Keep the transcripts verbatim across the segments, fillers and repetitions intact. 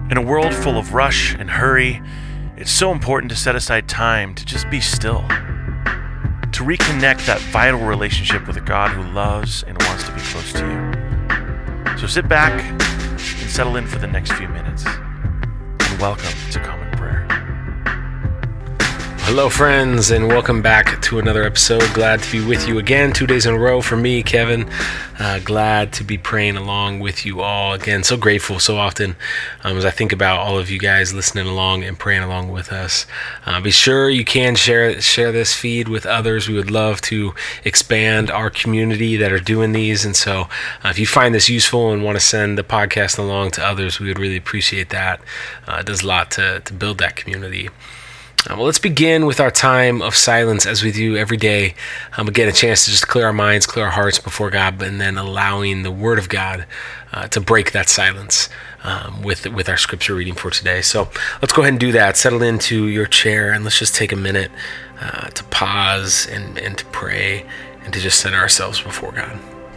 In a world full of rush and hurry, it's so important to set aside time to just be still, to reconnect that vital relationship with a God who loves and wants to be close to you. So sit back and settle in for the next few minutes, and welcome to Common Prayer. Hello, friends, and welcome back to another episode. Glad to be with you again, two days in a row for me, Kevin. Uh, glad to be praying along with you all again. So grateful so often um, as I think about all of you guys listening along and praying along with us. Uh, be sure you can share share this feed with others. We would love to expand our community that are doing these. And so uh, if you find this useful and want to send the podcast along to others, we would really appreciate that. Uh, it does a lot to, to build that community. Uh, well, let's begin with our time of silence as we do every day. Um, again, a chance to just clear our minds, clear our hearts before God, and then allowing the Word of God uh, to break that silence um, with with our scripture reading for today. So let's go ahead and do that. Settle into your chair and let's just take a minute uh, to pause and, and to pray and to just center ourselves before God.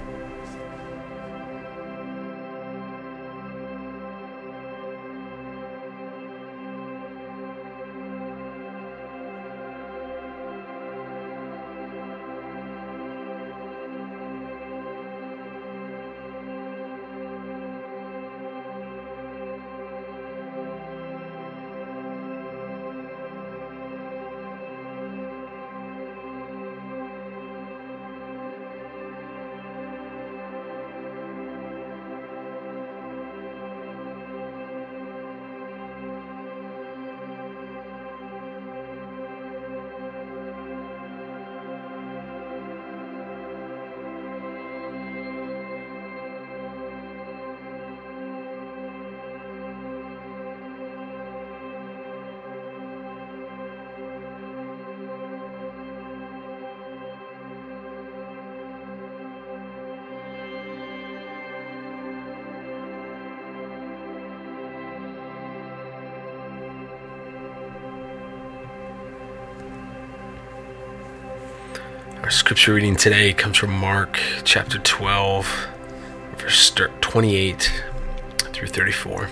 Our scripture reading today comes from Mark chapter twelve, verse twenty-eight through thirty-four.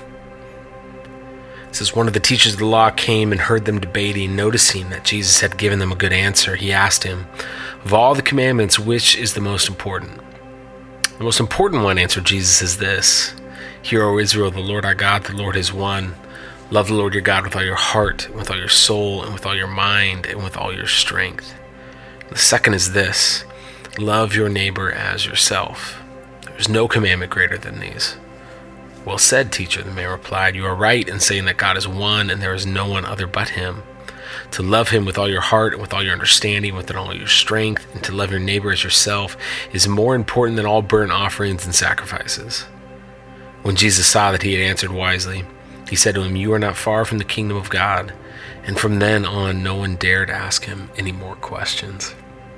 It says, one of the teachers of the law came and heard them debating. Noticing that Jesus had given them a good answer, he asked him, of all the commandments, which is the most important? The most important one, answered Jesus, is this: Hear, O Israel, the Lord our God, the Lord is one. Love the Lord your God with all your heart, with all your soul, and with all your mind, and with all your strength. The second is this: love your neighbor as yourself. There is no commandment greater than these. Well said, teacher, the man replied. You are right in saying that God is one and there is no one other but him. To love him with all your heart and with all your understanding, with all your strength, and to love your neighbor as yourself is more important than all burnt offerings and sacrifices. When Jesus saw that he had answered wisely, he said to him, you are not far from the kingdom of God. And from then on, no one dared ask him any more questions.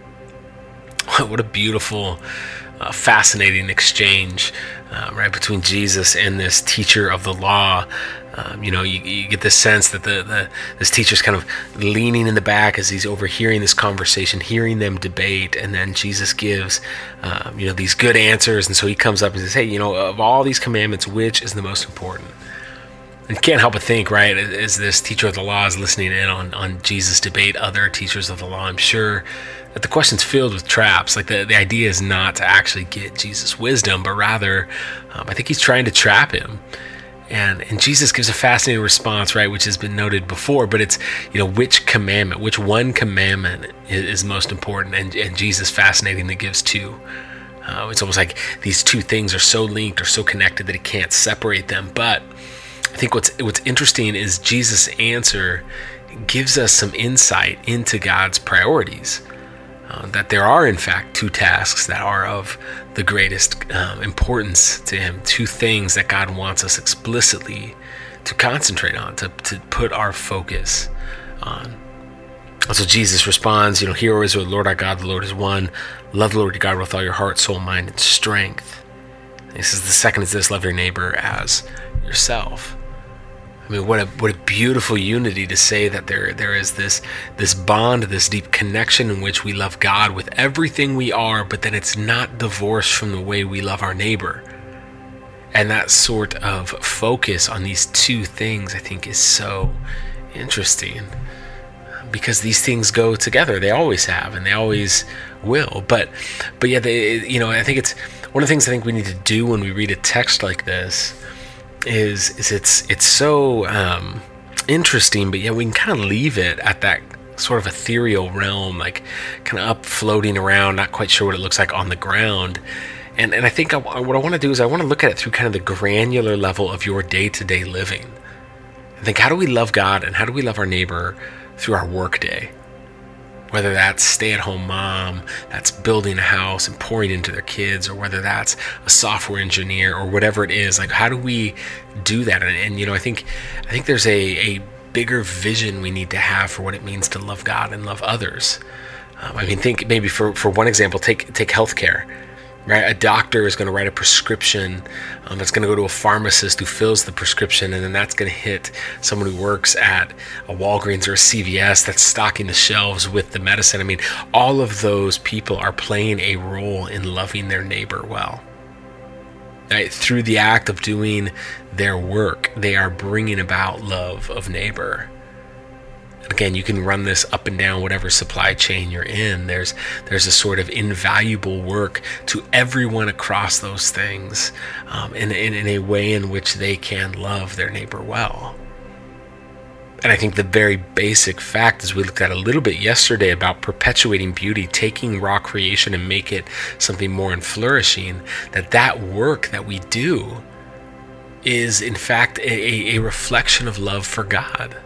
What a beautiful, uh, fascinating exchange, uh, right, between Jesus and this teacher of the law. Um, you know, you, you get the sense that the, the this teacher's kind of leaning in the back as he's overhearing this conversation, hearing them debate, and then Jesus gives, um, you know, these good answers. And so he comes up and says, hey, you know, of all these commandments, which is the most important? And you can't help but think, right, as this teacher of the law is listening in on, on Jesus debate other teachers of the law, I'm sure that the question's filled with traps. Like the, the idea is not to actually get Jesus' wisdom, but rather, um, I think he's trying to trap him. And and Jesus gives a fascinating response, right, which has been noted before, but it's, you know, which commandment, which one commandment is, is most important? And, and Jesus fascinatingly gives two. Uh, it's almost like these two things are so linked or so connected that he can't separate them. But I think what's what's interesting is Jesus' answer gives us some insight into God's priorities. Uh, that there are, in fact, two tasks that are of the greatest um, importance to him, two things that God wants us explicitly to concentrate on, to, to put our focus on. So Jesus responds, you know, hear, O Israel, the Lord our God, the Lord is one. Love the Lord your God with all your heart, soul, mind, and strength. And he says the second is this: love your neighbor as yourself. I mean, what a what a beautiful unity to say that there there is this this bond, this deep connection in which we love God with everything we are, but then it's not divorced from the way we love our neighbor. And that sort of focus on these two things, I think, is so interesting, because these things go together. They always have, and they always will. But, but yeah, they, you know, I think it's one of the things I think we need to do when we read a text like this is, is it's it's so um, interesting, but yeah, we can kind of leave it at that sort of ethereal realm, like kind of up floating around, not quite sure what it looks like on the ground. And and I think I, what I want to do is I want to look at it through kind of the granular level of your day-to-day living. I think, how do we love God and how do we love our neighbor through our work day? Whether that's stay-at-home mom that's building a house and pouring into their kids, or whether that's a software engineer or whatever it is. Like, how do we do that? And, and you know, I think I think there's a, a bigger vision we need to have for what it means to love God and love others. Um, I mean, think maybe for, for one example, take take healthcare. Right, a doctor is going to write a prescription um, that's going to go to a pharmacist who fills the prescription, and then that's going to hit someone who works at a Walgreens or a C V S that's stocking the shelves with the medicine. I mean, all of those people are playing a role in loving their neighbor well. Right? Through the act of doing their work, they are bringing about love of neighbor. Again, you can run this up and down whatever supply chain you're in. There's there's a sort of invaluable work to everyone across those things, um, in, in, in a way in which they can love their neighbor well. And I think the very basic fact, as we looked at a little bit yesterday about perpetuating beauty, taking raw creation and make it something more and flourishing, that that work that we do is in fact a, a reflection of love for God.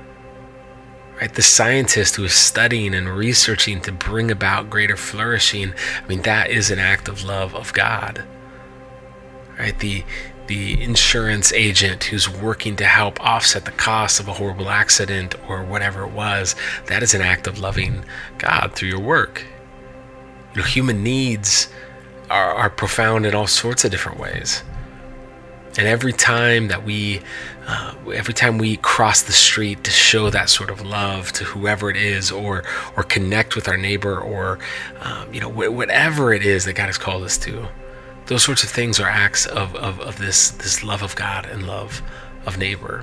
Right, the scientist who is studying and researching to bring about greater flourishing, I mean, that is an act of love of God. Right, the the insurance agent who's working to help offset the cost of a horrible accident or whatever it was, that is an act of loving God through your work. You know, human needs are, are profound in all sorts of different ways. And every time that we, uh, every time we cross the street to show that sort of love to whoever it is, or or connect with our neighbor, or um, you know, wh- whatever it is that God has called us to, those sorts of things are acts of, of of this this love of God and love of neighbor.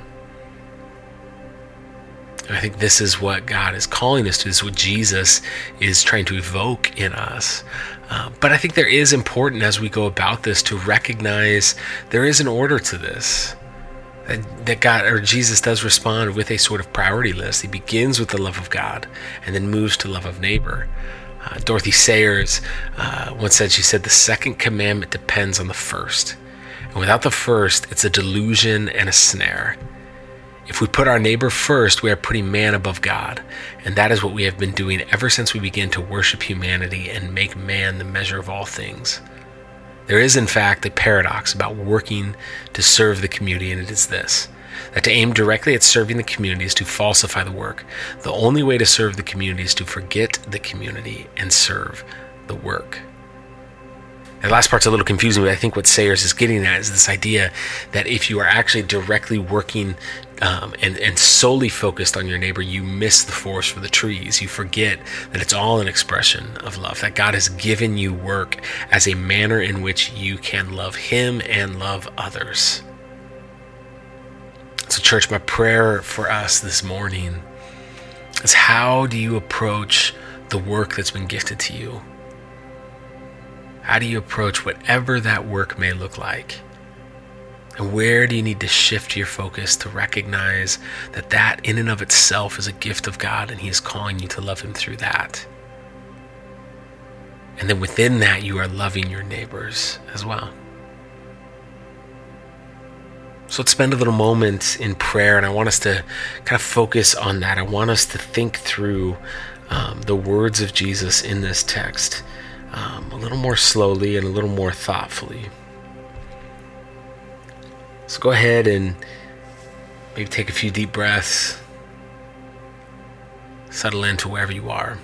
And I think this is what God is calling us to. This is what Jesus is trying to evoke in us. Uh, but I think there is important, as we go about this, to recognize there is an order to this. That, that God, or Jesus, does respond with a sort of priority list. He begins with the love of God and then moves to love of neighbor. Uh, Dorothy Sayers uh, once said, she said, the second commandment depends on the first. And without the first, it's a delusion and a snare. If we put our neighbor first, we are putting man above God. And that is what we have been doing ever since we began to worship humanity and make man the measure of all things. There is, in fact, a paradox about working to serve the community, and it is this: that to aim directly at serving the community is to falsify the work. The only way to serve the community is to forget the community and serve the work. And the last part's a little confusing, but I think what Sayers is getting at is this idea that if you are actually directly working um, and, and solely focused on your neighbor, you miss the forest for the trees. You forget that it's all an expression of love, that God has given you work as a manner in which you can love Him and love others. So, church, my prayer for us this morning is, how do you approach the work that's been gifted to you? How do you approach whatever that work may look like? And where do you need to shift your focus to recognize that that in and of itself is a gift of God, and He is calling you to love Him through that? And then within that, you are loving your neighbors as well. So let's spend a little moment in prayer, and I want us to kind of focus on that. I want us to think through um, the words of Jesus in this text Um, a little more slowly and a little more thoughtfully. So go ahead and maybe take a few deep breaths. Settle into wherever you are.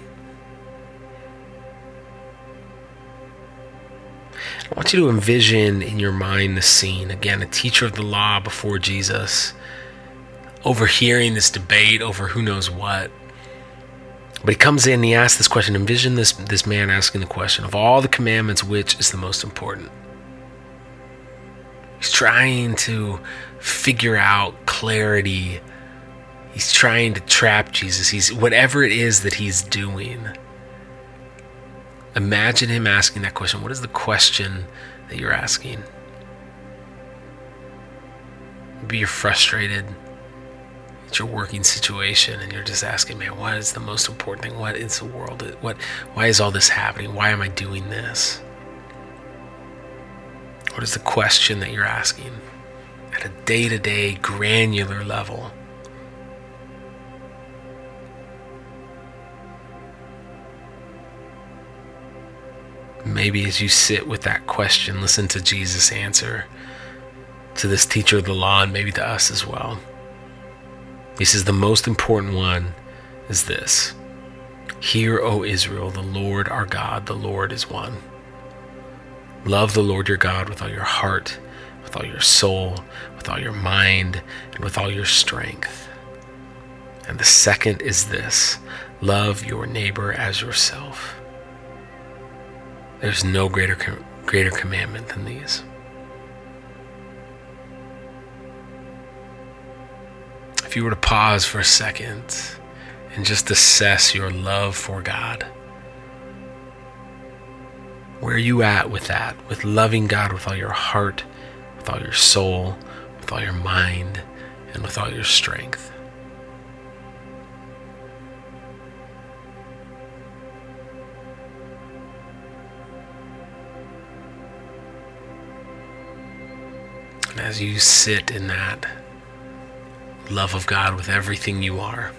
I want you to envision in your mind the scene. Again, a teacher of the law before Jesus, overhearing this debate over who knows what. But he comes in and he asks this question. Envision this, this man asking the question, of all the commandments, which is the most important? He's trying to figure out clarity. He's trying to trap Jesus. He's whatever it is that he's doing. Imagine him asking that question. What is the question that you're asking? Maybe you're frustrated at your working situation and you're just asking, man, what is the most important thing? What is the world? What? Why is all this happening? Why am I doing this? What is the question that you're asking at a day-to-day, granular level? Maybe as you sit with that question, listen to Jesus' answer to this teacher of the law, and maybe to us as well. He says the most important one is this: Hear, O Israel, the Lord our God, the Lord is one. Love the Lord your God with all your heart, with all your soul, with all your mind, and with all your strength. And the second is this: love your neighbor as yourself. There's no greater greater commandment than these. If you were to pause for a second and just assess your love for God, where are you at with that? With loving God with all your heart, with all your soul, with all your mind, and with all your strength? And as you sit in that love of God with everything you are,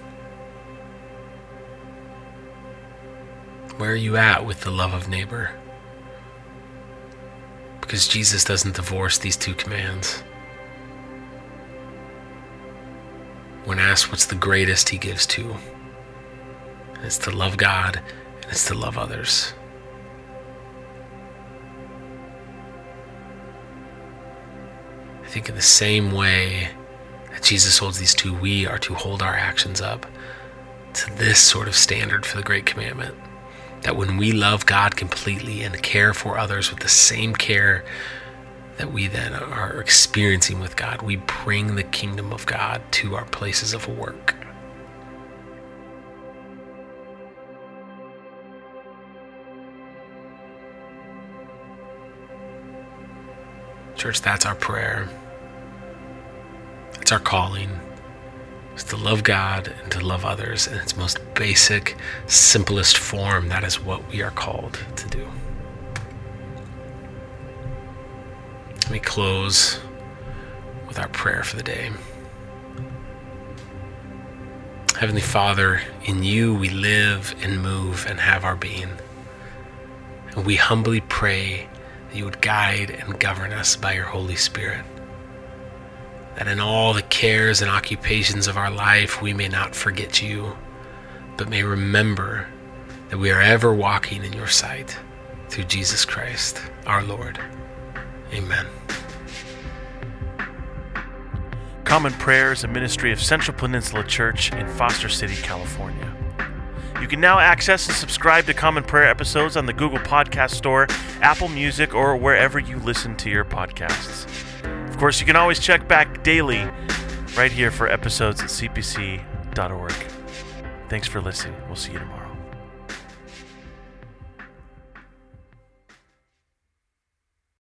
where are you at with the love of neighbor? Because Jesus doesn't divorce these two commands. When asked what's the greatest, he gives two. And it's to love God and it's to love others. I think in the same way that Jesus holds these two, we are to hold our actions up to this sort of standard for the Great Commandment. That when we love God completely and care for others with the same care that we then are experiencing with God, we bring the kingdom of God to our places of work. Church, that's our prayer. It's our calling. It's to love God and to love others in its most basic, simplest form. That is what we are called to do. Let me close with our prayer for the day. Heavenly Father, in you we live and move and have our being. And we humbly pray that you would guide and govern us by your Holy Spirit. That in all the cares and occupations of our life, we may not forget you, but may remember that we are ever walking in your sight through Jesus Christ, our Lord. Amen. Common Prayer is a ministry of Central Peninsula Church in Foster City, California. You can now access and subscribe to Common Prayer episodes on the Google Podcast Store, Apple Music, or wherever you listen to your podcasts. Of course, you can always check back daily right here for episodes at c p c dot org. Thanks for listening. We'll see you tomorrow.